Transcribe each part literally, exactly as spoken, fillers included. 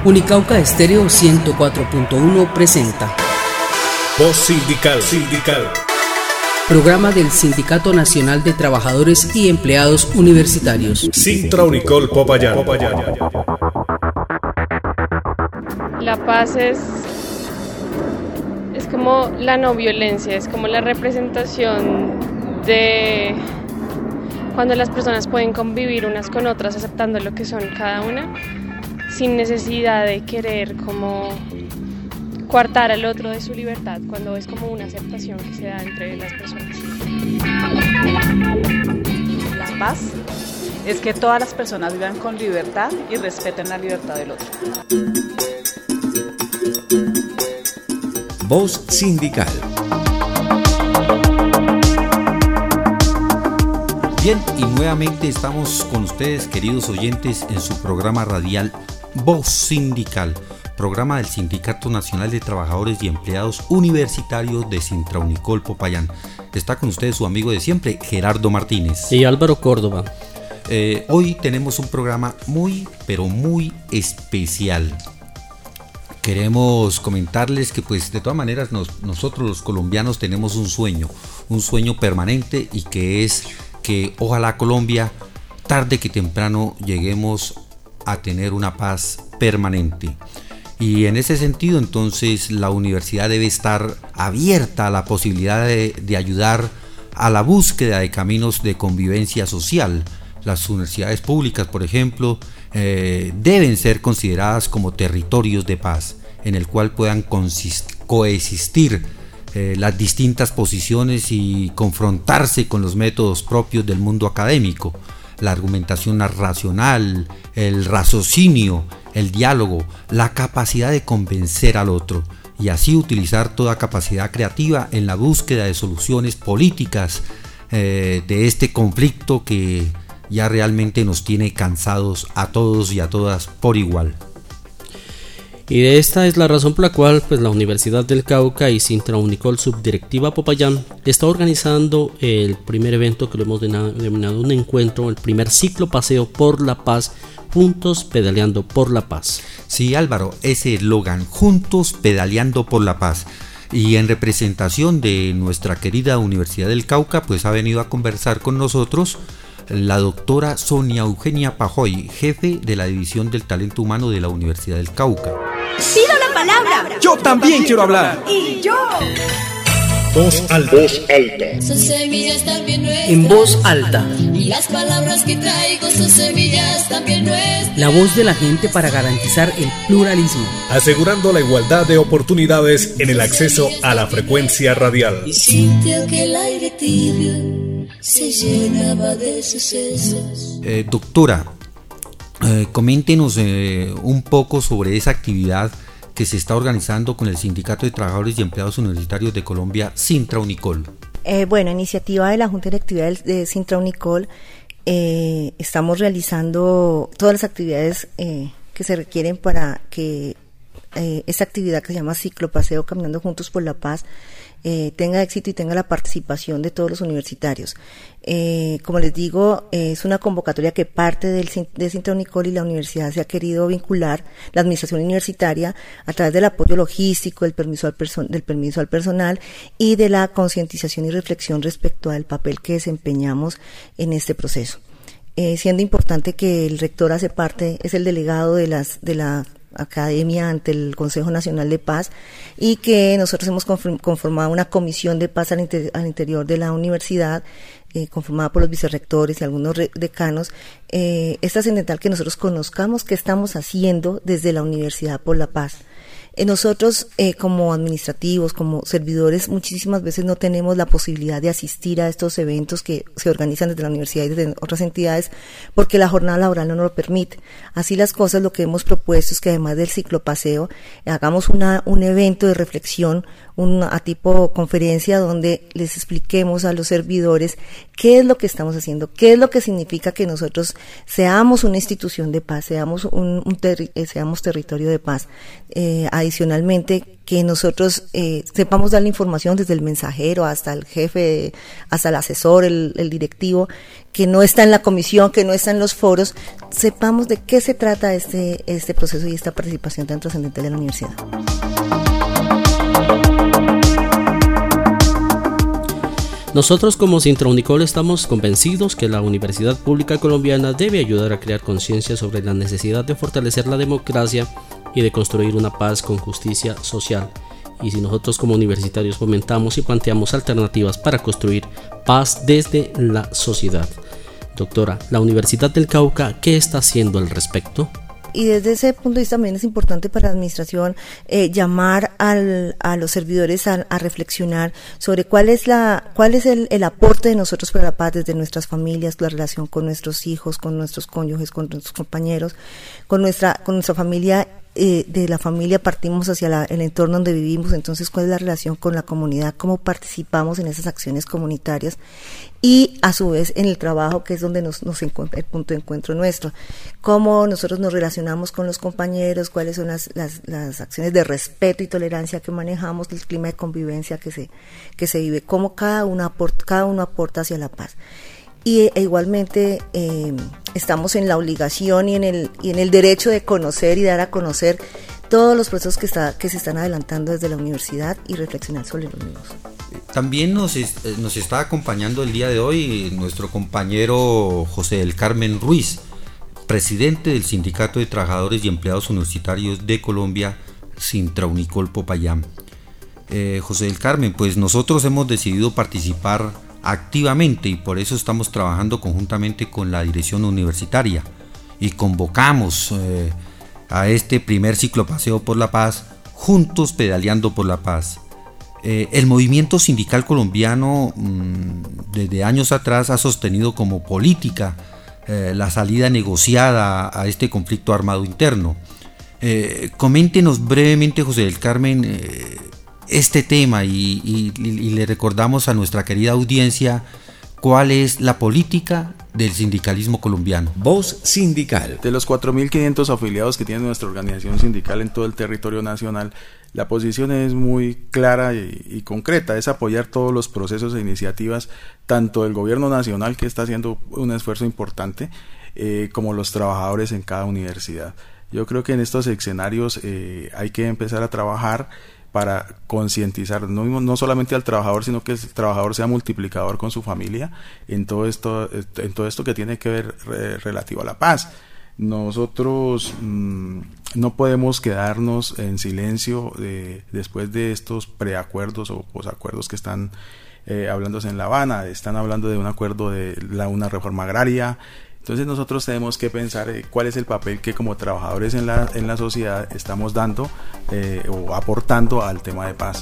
Unicauca Estéreo ciento cuatro punto uno presenta Voz Sindical, Sindical. Programa del Sindicato Nacional de Trabajadores y Empleados Universitarios. Sintra Unicol Popayán. La paz es, es como la no violencia, es como la representación de cuando las personas pueden convivir unas con otras aceptando lo que son cada una, sin necesidad de querer como coartar al otro de su libertad, cuando es como una aceptación que se da entre las personas. La paz es que todas las personas vivan con libertad y respeten la libertad del otro. Voz Sindical. Bien, y nuevamente estamos con ustedes, queridos oyentes, en su programa radial Voz Sindical, programa del Sindicato Nacional de Trabajadores y Empleados Universitarios de Sintra Unicol Popayán. Está con ustedes su amigo de siempre, Gerardo Martínez. Y Álvaro Córdoba. Eh, hoy tenemos un programa muy, pero muy especial. Queremos comentarles que pues de todas maneras nos, nosotros los colombianos tenemos un sueño, un sueño permanente, y que es que ojalá Colombia, tarde que temprano, lleguemos a tener una paz permanente. Y en ese sentido, entonces, la universidad debe estar abierta a la posibilidad de, de ayudar a la búsqueda de caminos de convivencia social. Las universidades públicas, por ejemplo, eh, deben ser consideradas como territorios de paz, en el cual puedan consist- coexistir eh, las distintas posiciones y confrontarse con los métodos propios del mundo académico, la argumentación racional, el raciocinio, el diálogo, la capacidad de convencer al otro, y así utilizar toda capacidad creativa en la búsqueda de soluciones políticas eh, de este conflicto que ya realmente nos tiene cansados a todos y a todas por igual. Y de esta es la razón por la cual pues, la Universidad del Cauca y Sintra Unicol Subdirectiva Popayán está organizando el primer evento que lo hemos denominado un encuentro, el primer ciclo paseo por la paz, juntos pedaleando por la paz. Sí, Álvaro, ese eslogan, juntos pedaleando por la paz. Y en representación de nuestra querida Universidad del Cauca, pues ha venido a conversar con nosotros la doctora Sonia Eugenia Pajoy, jefe de la División del Talento Humano de la Universidad del Cauca. ¡Pido la palabra! Yo también quiero hablar. ¡Y yo! Voz alta. Voz alta. Son semillas también nuestras. En voz alta. Y las palabras que traigo son semillas también nuestras. La voz de la gente para garantizar el pluralismo. Asegurando la igualdad de oportunidades en el acceso a la frecuencia radial. Y sintió que el aire tibio se llenaba de sucesos. Eh, doctora, eh, coméntenos eh, un poco sobre esa actividad que se está organizando con el Sindicato de Trabajadores y Empleados Universitarios de Colombia, Sintra Unicol. Eh, bueno, iniciativa de la Junta Directiva de Sintra Unicol, eh, estamos realizando todas las actividades eh, que se requieren para que eh, esta actividad que se llama Ciclo Paseo Caminando Juntos por la Paz Eh, tenga éxito y tenga la participación de todos los universitarios. Eh, como les digo, eh, es una convocatoria que parte del, de Sintra Unicol, y la universidad se ha querido vincular, la administración universitaria, a través del apoyo logístico, del permiso al, perso- del permiso al personal y de la concientización y reflexión respecto al papel que desempeñamos en este proceso. Eh, siendo importante que el rector hace parte, es el delegado de las de la academia ante el Consejo Nacional de Paz, y que nosotros hemos conformado una comisión de paz al, inter, al interior de la universidad, eh, conformada por los vicerrectores y algunos re, decanos. Eh, es trascendental que nosotros conozcamos qué estamos haciendo desde la Universidad por la Paz. Eh, nosotros eh, como administrativos, como servidores, muchísimas veces no tenemos la posibilidad de asistir a estos eventos que se organizan desde la universidad y desde otras entidades, porque la jornada laboral no nos lo permite. Así las cosas, lo que hemos propuesto es que además del ciclopaseo, eh, hagamos una, un evento de reflexión, un, a tipo conferencia, donde les expliquemos a los servidores qué es lo que estamos haciendo, qué es lo que significa que nosotros seamos una institución de paz, seamos un, un terri- eh, seamos territorio de paz. Eh, hay adicionalmente que nosotros eh, sepamos dar la información desde el mensajero hasta el jefe, hasta el asesor, el, el directivo, que no está en la comisión, que no está en los foros, sepamos de qué se trata este, este proceso y esta participación tan trascendental de la universidad. Nosotros como Sintra Unicol estamos convencidos que la Universidad Pública Colombiana debe ayudar a crear conciencia sobre la necesidad de fortalecer la democracia y de construir una paz con justicia social. Y si nosotros como universitarios fomentamos y planteamos alternativas para construir paz desde la sociedad. Doctora, la Universidad del Cauca, ¿qué está haciendo al respecto? Y desde ese punto de vista también es importante para la administración eh, llamar al, a los servidores a, a reflexionar sobre cuál es la cuál es el, el aporte de nosotros para la paz desde nuestras familias, la relación con nuestros hijos, con nuestros cónyuges, con nuestros compañeros, con nuestra con nuestra familia. Eh, de la familia partimos hacia la, el entorno donde vivimos, entonces cuál es la relación con la comunidad, cómo participamos en esas acciones comunitarias y a su vez en el trabajo, que es donde nos, nos encuentra el punto de encuentro nuestro, cómo nosotros nos relacionamos con los compañeros, cuáles son las, las, las acciones de respeto y tolerancia que manejamos, el clima de convivencia que se, que se vive, cómo cada uno aporta, cada uno aporta hacia la paz. Y e igualmente eh, estamos en la obligación y en el y en el derecho de conocer y dar a conocer todos los procesos que está que se están adelantando desde la universidad y reflexionar sobre los mismos. También nos, nos está acompañando el día de hoy nuestro compañero José del Carmen Ruiz, presidente del Sindicato de Trabajadores y Empleados Universitarios de Colombia, Sintra Unicol Popayán. Eh, José del Carmen, pues nosotros hemos decidido participar activamente y por eso estamos trabajando conjuntamente con la dirección universitaria y convocamos eh, a este primer ciclo Paseo por la Paz, juntos pedaleando por la paz. Eh, el movimiento sindical colombiano mmm, desde años atrás ha sostenido como política eh, la salida negociada a este conflicto armado interno. Eh, coméntenos brevemente, José del Carmen, eh, este tema y, y, y le recordamos a nuestra querida audiencia cuál es la política del sindicalismo colombiano. Voz Sindical. De los cuatro mil quinientos afiliados que tiene nuestra organización sindical en todo el territorio nacional, la posición es muy clara y, y concreta, es apoyar todos los procesos e iniciativas, tanto del gobierno nacional, que está haciendo un esfuerzo importante, eh, como los trabajadores en cada universidad. Yo creo que en estos escenarios eh, hay que empezar a trabajar para concientizar no, no solamente al trabajador, sino que el trabajador sea multiplicador con su familia en todo esto, en todo esto que tiene que ver eh, relativo a la paz. Nosotros mmm, no podemos quedarnos en silencio de, después de estos preacuerdos o posacuerdos que están eh, hablándose en La Habana. Están hablando de un acuerdo de la, una reforma agraria. Entonces nosotros tenemos que pensar eh, cuál es el papel que como trabajadores en la, en la sociedad estamos dando eh, o aportando al tema de paz.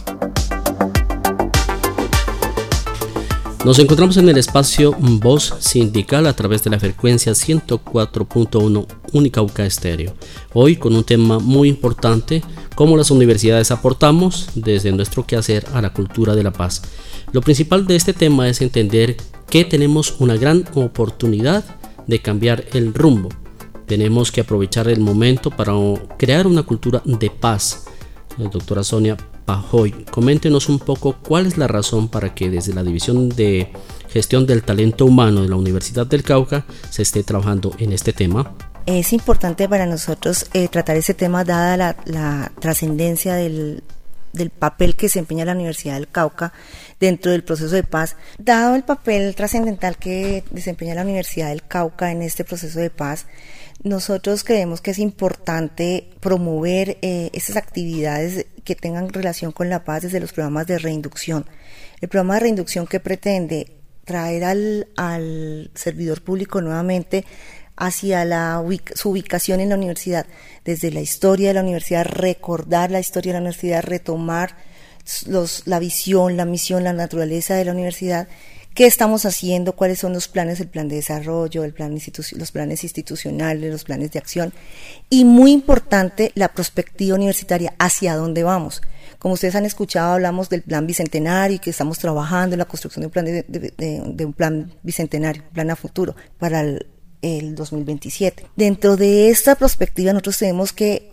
Nos encontramos en el espacio Voz Sindical a través de la frecuencia ciento cuatro punto uno Unicauca Estéreo. Hoy con un tema muy importante, cómo las universidades aportamos desde nuestro quehacer a la cultura de la paz. Lo principal de este tema es entender que tenemos una gran oportunidad de cambiar el rumbo. Tenemos que aprovechar el momento para crear una cultura de paz. La doctora Sonia Pajoy, coméntenos un poco cuál es la razón para que desde la División de Gestión del Talento Humano de la Universidad del Cauca se esté trabajando en este tema. Es importante para nosotros eh, tratar ese tema dada la, la trascendencia del del papel que desempeña la Universidad del Cauca dentro del proceso de paz. Dado el papel trascendental que desempeña la Universidad del Cauca en este proceso de paz, nosotros creemos que es importante promover eh, esas actividades que tengan relación con la paz desde los programas de reinducción. El programa de reinducción que pretende traer al, al servidor público nuevamente hacia la ubic- su ubicación en la universidad, desde la historia de la universidad, recordar la historia de la universidad, retomar los, la visión, la misión, la naturaleza de la universidad, qué estamos haciendo, cuáles son los planes, el plan de desarrollo, el plan institu- los planes institucionales, los planes de acción, y muy importante la perspectiva universitaria, hacia dónde vamos. Como ustedes han escuchado, hablamos del plan bicentenario y que estamos trabajando en la construcción de un plan, de, de, de, de un plan bicentenario, un plan a futuro para el el dos mil veintisiete. Dentro de esta perspectiva nosotros tenemos que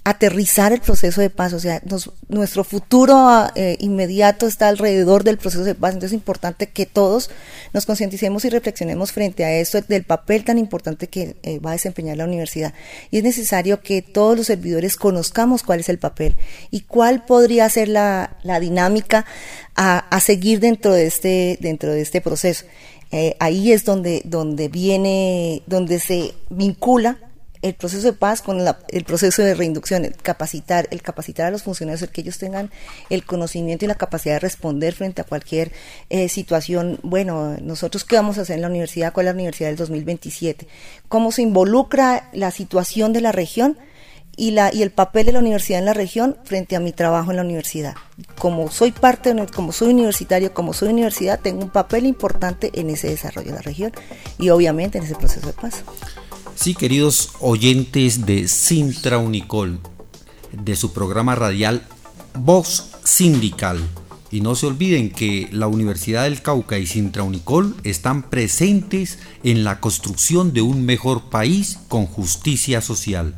aterrizar el proceso de paz, o sea, nos, nuestro futuro eh, inmediato está alrededor del proceso de paz, entonces es importante que todos nos concienticemos y reflexionemos frente a esto, del papel tan importante que eh, va a desempeñar la universidad, y es necesario que todos los servidores conozcamos cuál es el papel y cuál podría ser la, la dinámica a, a seguir dentro de este, dentro de este proceso. Eh, ahí es donde, donde viene, donde se vincula el proceso de paz con la, el proceso de reinducción, el capacitar, el capacitar a los funcionarios, el que ellos tengan el conocimiento y la capacidad de responder frente a cualquier eh, situación. Bueno, nosotros qué vamos a hacer en la universidad, cuál es la universidad del dos mil veintisiete, cómo se involucra la situación de la región y la y el papel de la universidad en la región frente a mi trabajo en la universidad. Como soy parte, como soy universitario, como soy universidad, tengo un papel importante en ese desarrollo de la región y obviamente en ese proceso de paz. Sí, queridos oyentes de Sintra Unicol, de su programa radial Voz Sindical. Y no se olviden que la Universidad del Cauca y Sintra Unicol están presentes en la construcción de un mejor país con justicia social.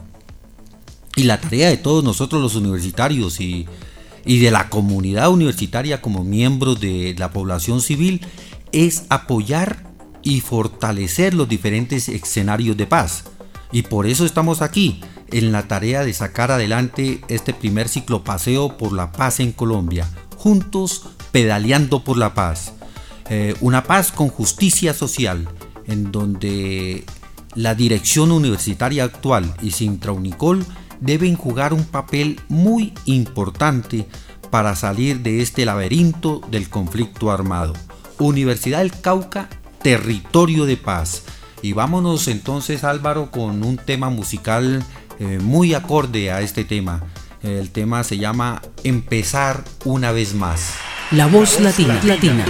Y la tarea de todos nosotros los universitarios y, y de la comunidad universitaria como miembros de la población civil es apoyar y fortalecer los diferentes escenarios de paz. Y por eso estamos aquí, en la tarea de sacar adelante este primer ciclopaseo por la paz en Colombia, juntos pedaleando por la paz. Eh, una paz con justicia social, en donde la dirección universitaria actual y Sintra Unicol deben jugar un papel muy importante para salir de este laberinto del conflicto armado. Universidad del Cauca, territorio de paz. Y vámonos entonces, Álvaro, con un tema musical eh, muy acorde a este tema. El tema se llama Empezar una vez más. La voz latina. latina.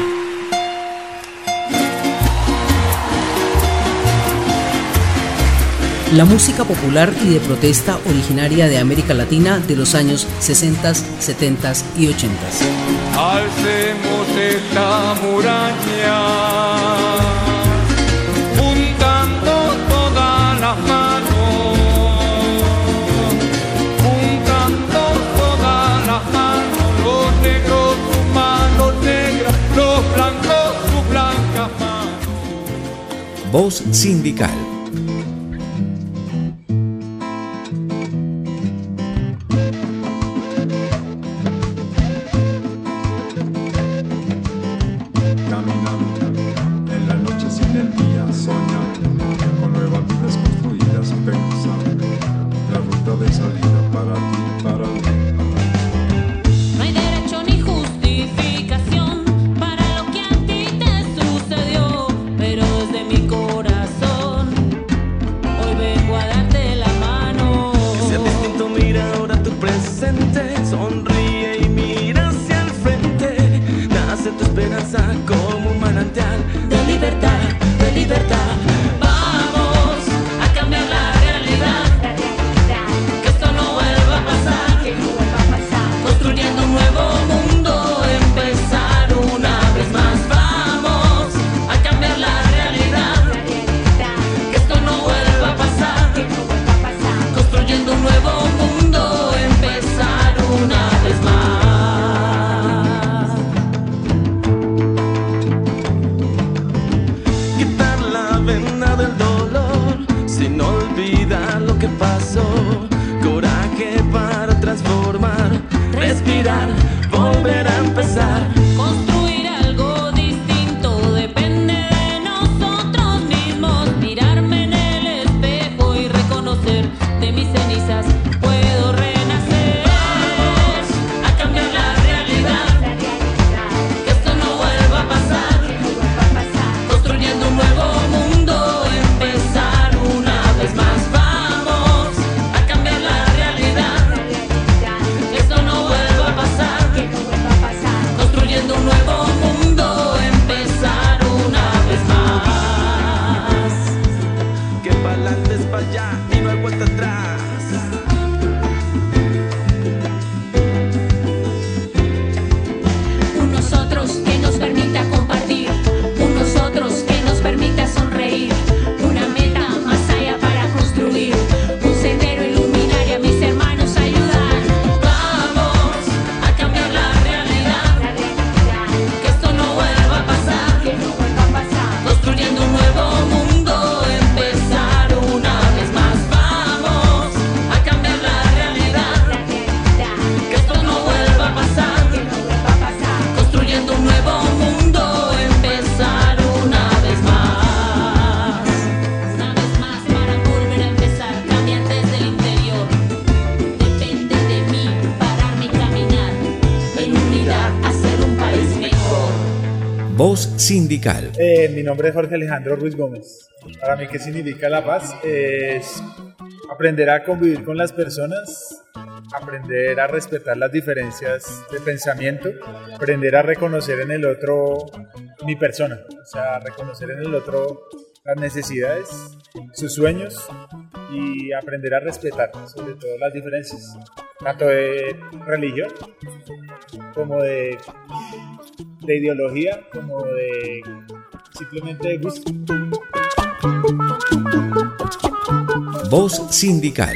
La música popular y de protesta originaria de América Latina de los años sesenta, setenta y ochenta. Alcemos esta muralla, juntando todas las manos, juntando todas las manos, los negros sus manos negras, los blancos sus blancas manos. Voz Sindical. Una meta más allá para construir un sendero iluminaria, mis hermanos, hay Voz Sindical. Eh, mi nombre es Jorge Alejandro Ruiz Gómez. Para mí, ¿qué significa la paz? Es aprender a convivir con las personas, aprender a respetar las diferencias de pensamiento, aprender a reconocer en el otro mi persona, o sea, reconocer en el otro las necesidades, sus sueños y aprender a respetar sobre todo las diferencias, tanto de religión como de, de ideología, como de simplemente de gusto. Voz Sindical.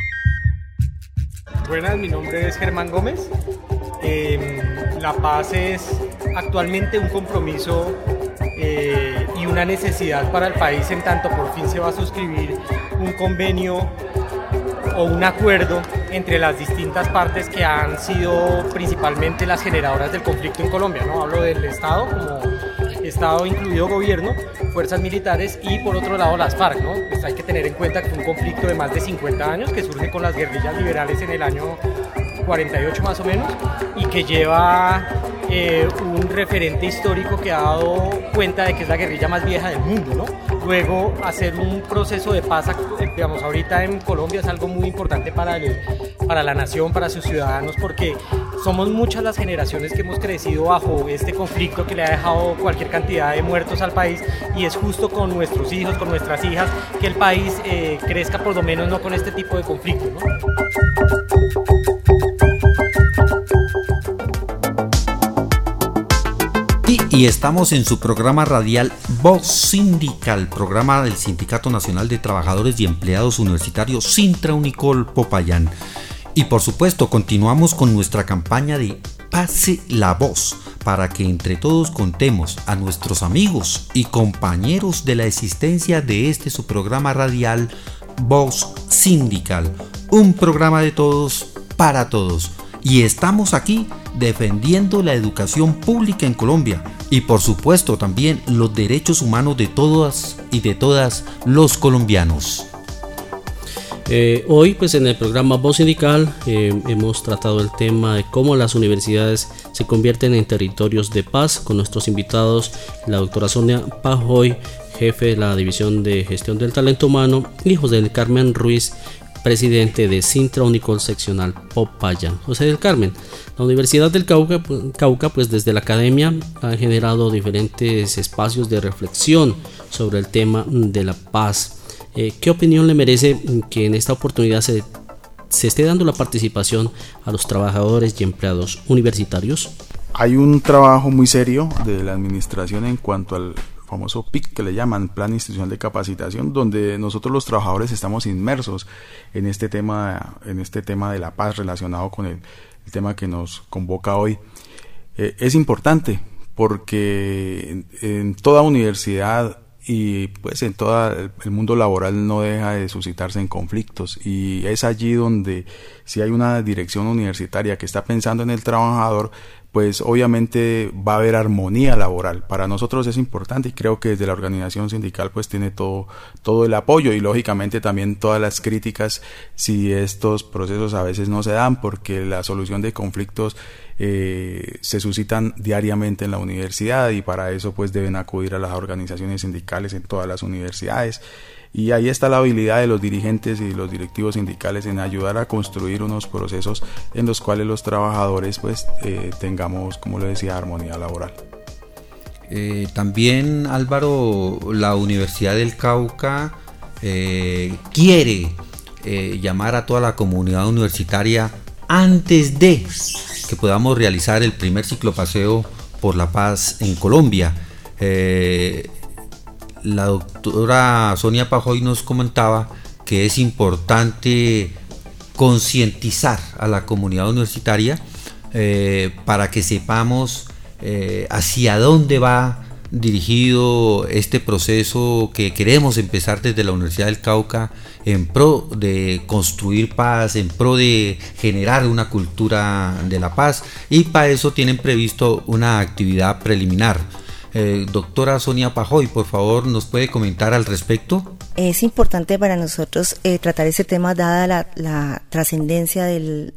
Buenas, mi nombre es Germán Gómez. Eh, la paz es actualmente un compromiso eh, y una necesidad para el país, en tanto por fin se va a suscribir un convenio o un acuerdo entre las distintas partes que han sido principalmente las generadoras del conflicto en Colombia, ¿no? Hablo del Estado como Estado incluido gobierno, fuerzas militares y por otro lado las FARC, ¿no? Pues hay que tener en cuenta que fue un conflicto de más de cincuenta años que surge con las guerrillas liberales en el año cuarenta y ocho más o menos y que lleva eh, un referente histórico que ha dado cuenta de que es la guerrilla más vieja del mundo, ¿no? Luego hacer un proceso de paz, digamos, ahorita en Colombia es algo muy importante para, el, para la nación, para sus ciudadanos, porque somos muchas las generaciones que hemos crecido bajo este conflicto que le ha dejado cualquier cantidad de muertos al país y es justo con nuestros hijos, con nuestras hijas, que el país eh, crezca por lo menos no con este tipo de conflicto, ¿no? Y estamos en su programa radial Voz Sindical, programa del Sindicato Nacional de Trabajadores y Empleados Universitarios Sintra Unicol Popayán. Y por supuesto continuamos con nuestra campaña de Pase la Voz, para que entre todos contemos a nuestros amigos y compañeros de la existencia de este su programa radial Voz Sindical, un programa de todos para todos. Y estamos aquí defendiendo la educación pública en Colombia y por supuesto también los derechos humanos de todas y de todas los colombianos. Eh, hoy pues en el programa Voz Sindical eh, hemos tratado el tema de cómo las universidades se convierten en territorios de paz con nuestros invitados, la doctora Sonia Pajoy, jefe de la División de Gestión del Talento Humano, y José del Carmen Ruiz, presidente de Sintra Unicol Seccional Popayán. José del Carmen, la Universidad del Cauca, Cauca pues desde la academia ha generado diferentes espacios de reflexión sobre el tema de la paz. Eh, ¿Qué opinión le merece que en esta oportunidad se, se esté dando la participación a los trabajadores y empleados universitarios? Hay un trabajo muy serio de la administración en cuanto al famoso P I C que le llaman Plan Institucional de Capacitación, donde nosotros los trabajadores estamos inmersos en este tema, en este tema de la paz relacionado con el, el tema que nos convoca hoy. Eh, es importante porque en, en toda universidad y pues en todo el mundo laboral no deja de suscitarse en conflictos, y es allí donde si hay una dirección universitaria que está pensando en el trabajador, pues obviamente va a haber armonía laboral. Para nosotros es importante y creo que desde la organización sindical pues tiene todo, todo el apoyo y lógicamente también todas las críticas si estos procesos a veces no se dan, porque la solución de conflictos eh, se suscitan diariamente en la universidad y para eso pues deben acudir a las organizaciones sindicales en todas las universidades. Y ahí está la habilidad de los dirigentes y los directivos sindicales en ayudar a construir unos procesos en los cuales los trabajadores pues eh, tengamos, como le decía, armonía laboral. Eh, también, Álvaro, la Universidad del Cauca eh, quiere eh, llamar a toda la comunidad universitaria antes de que podamos realizar el primer ciclopaseo por la paz en Colombia. Eh, La doctora Sonia Pajoy nos comentaba que es importante concientizar a la comunidad universitaria eh, para que sepamos eh, hacia dónde va dirigido este proceso que queremos empezar desde la Universidad del Cauca en pro de construir paz, en pro de generar una cultura de la paz, y para eso tienen previsto una actividad preliminar. Eh, doctora Sonia Pajoy, por favor, ¿nos puede comentar al respecto? Es importante para nosotros eh, tratar ese tema dada la, la trascendencia del,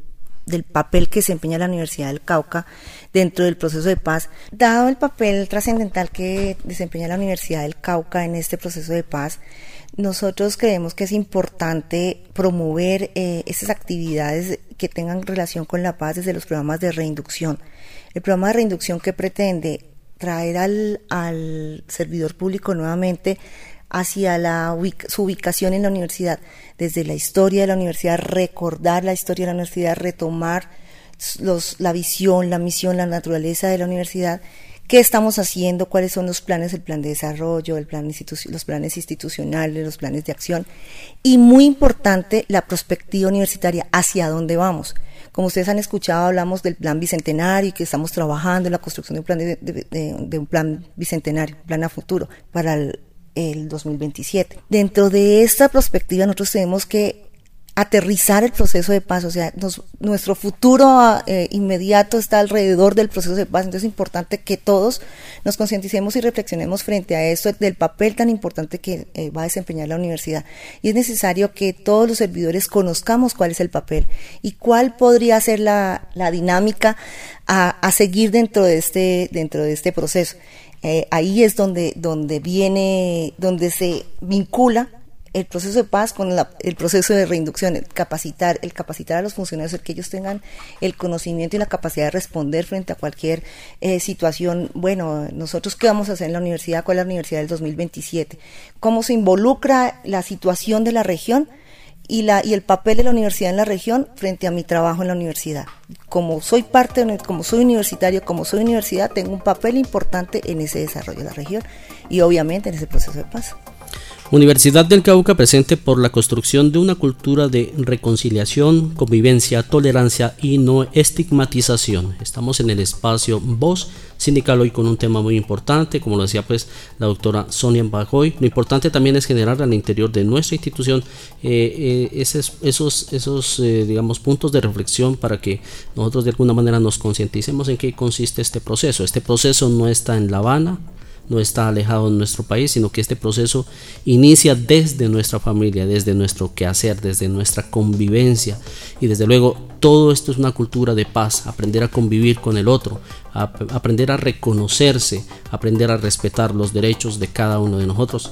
del papel que desempeña la Universidad del Cauca dentro del proceso de paz. Dado el papel trascendental que desempeña la Universidad del Cauca en este proceso de paz, nosotros creemos que es importante promover eh, estas actividades que tengan relación con la paz desde los programas de reinducción. El programa de reinducción que pretende traer al, al servidor público nuevamente hacia la ubic- su ubicación en la universidad, desde la historia de la universidad, recordar la historia de la universidad, retomar los, la visión, la misión, la naturaleza de la universidad, qué estamos haciendo, cuáles son los planes, el plan de desarrollo, el plan institu- los planes institucionales, los planes de acción, y muy importante, la perspectiva universitaria, hacia dónde vamos. Como ustedes han escuchado, hablamos del plan bicentenario y que estamos trabajando en la construcción de un plan, de, de, de, de un plan bicentenario, un plan a futuro para el, el dos mil veintisiete. Dentro de esta perspectiva nosotros tenemos que aterrizar el proceso de paz, o sea, nos, nuestro futuro eh, inmediato está alrededor del proceso de paz, entonces es importante que todos nos concienticemos y reflexionemos frente a esto, del papel tan importante que eh, va a desempeñar la universidad, y es necesario que todos los servidores conozcamos cuál es el papel y cuál podría ser la, la dinámica a, a seguir dentro de este, dentro de este proceso. Eh, ahí es donde, donde viene, donde se vincula el proceso de paz con la, el proceso de reinducción, el capacitar, el capacitar a los funcionarios, el que ellos tengan el conocimiento y la capacidad de responder frente a cualquier eh, situación. Bueno, nosotros qué vamos a hacer en la universidad, cuál es la universidad del dos mil veintisiete, cómo se involucra la situación de la región y la y el papel de la universidad en la región frente a mi trabajo en la universidad. Como soy parte, como soy universitario, como soy universidad, tengo un papel importante en ese desarrollo de la región y obviamente en ese proceso de paz. Universidad del Cauca presente por la construcción de una cultura de reconciliación, convivencia, tolerancia y no estigmatización. Estamos en el espacio Voz Sindical hoy con un tema muy importante, como lo decía pues la doctora Sonia Pajoy. Lo importante también es generar al interior de nuestra institución eh, eh, esos, esos, esos eh, digamos puntos de reflexión para que nosotros de alguna manera nos concienticemos en qué consiste este proceso. Este proceso no está en La Habana, no está alejado de nuestro país, sino que este proceso inicia desde nuestra familia, desde nuestro quehacer, desde nuestra convivencia, y desde luego todo esto es una cultura de paz, aprender a convivir con el otro, a aprender a reconocerse, aprender a respetar los derechos de cada uno de nosotros.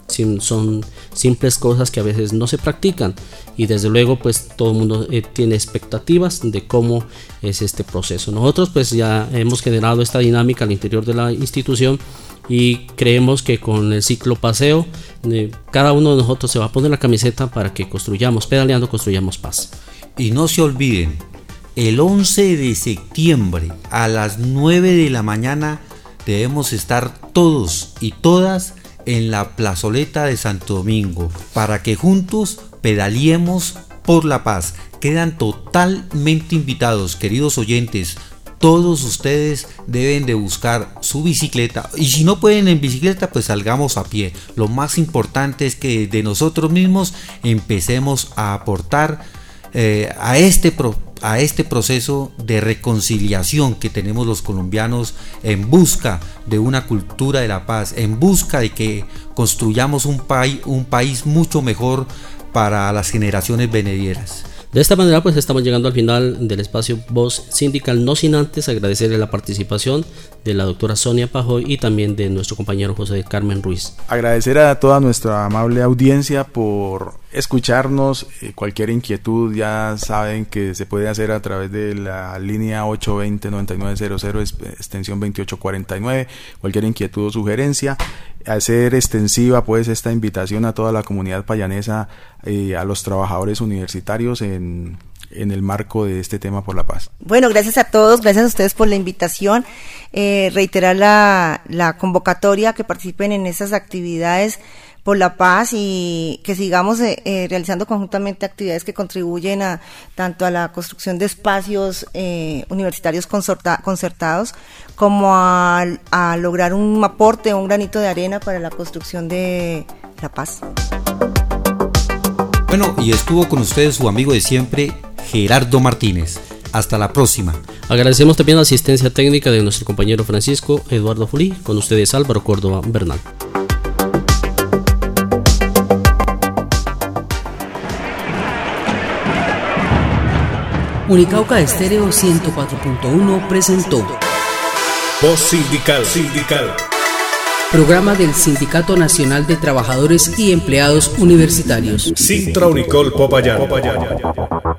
Son simples cosas que a veces no se practican, y desde luego pues todo el mundo eh, tiene expectativas de cómo es este proceso. Nosotros pues ya hemos generado esta dinámica al interior de la institución y creemos que con el ciclo paseo eh, cada uno de nosotros se va a poner la camiseta para que construyamos, pedaleando construyamos paz. Y no se olviden, el once de septiembre a las nueve de la mañana debemos estar todos y todas en la plazoleta de Santo Domingo para que juntos pedaleemos por la paz. Quedan totalmente invitados, queridos oyentes. Todos ustedes deben de buscar su bicicleta, y si no pueden en bicicleta pues salgamos a pie. Lo más importante es que de nosotros mismos empecemos a aportar eh, a este pro, a este proceso de reconciliación que tenemos los colombianos en busca de una cultura de la paz, en busca de que construyamos un país un país mucho mejor para las generaciones venideras. De esta manera pues estamos llegando al final del espacio Voz Sindical, no sin antes agradecerle la participación de la doctora Sonia Pajoy y también de nuestro compañero José Carmen Ruiz. Agradecer a toda nuestra amable audiencia por escucharnos. Eh, cualquier inquietud ya saben que se puede hacer a través de la línea ocho dos cero, nueve nueve cero cero, extensión veintiocho cuarenta y nueve. Cualquier inquietud o sugerencia, hacer extensiva pues esta invitación a toda la comunidad payanesa, eh, a los trabajadores universitarios en, en el marco de este tema por la paz. Bueno, gracias a todos, gracias a ustedes por la invitación, eh, reiterar la, la convocatoria, que participen en esas actividades por la paz y que sigamos eh, eh, realizando conjuntamente actividades que contribuyen a tanto a la construcción de espacios eh, universitarios concerta, concertados como a, a lograr un aporte, un granito de arena para la construcción de la paz. Bueno, y estuvo con ustedes su amigo de siempre, Gerardo Martínez. Hasta la próxima. Agradecemos también la asistencia técnica de nuestro compañero Francisco Eduardo Fulí. Con ustedes Álvaro Córdoba Bernal. Unicauca Estéreo ciento cuatro punto uno presentó Voz Sindical. Sindical. Programa del Sindicato Nacional de Trabajadores y Empleados Universitarios. Sintra Unicol Popayán. Popayán.